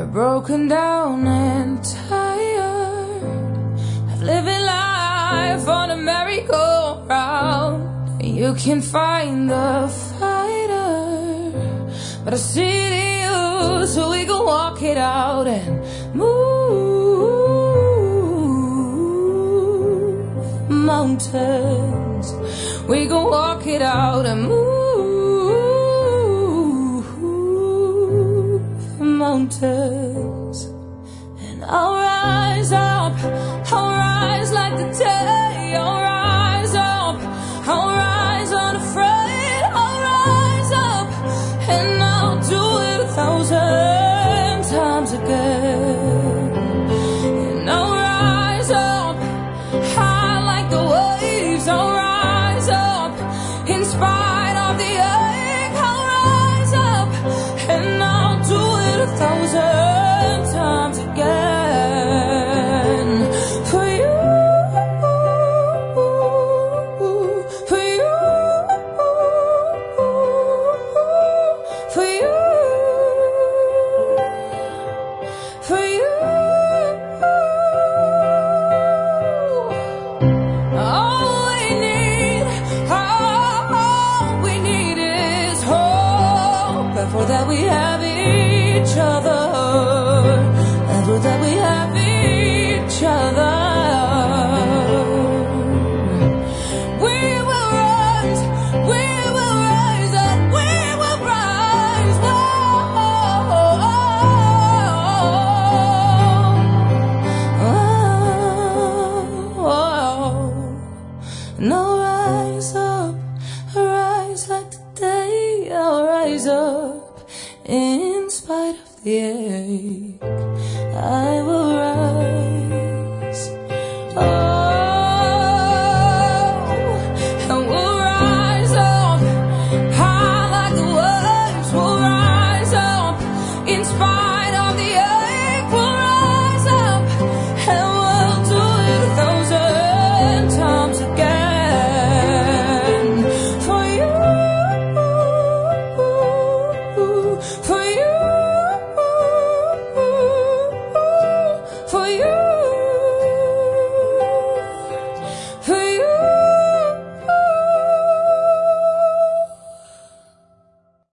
We're broken down and tired of living life on a merry-go-round. You can find the fighter, but I see you, so we can walk it out and move mountains. We can walk it out and move mountains. And I'll rise up, I'll rise like the day. I'll rise up, I'll rise unafraid. I'll rise up and I'll do it 1,000 times again. And I'll rise up high like the waves. I'll rise up in spite of the ache. I'll rise up and I'll do it 1,000 times again. For you, for you, for you, for you. All we need is hope. And for that we have each other. And for that we have each other. We will rise up, we will rise. And I'll rise up, I'll rise like the day. I'll rise up in spite of the ache. I will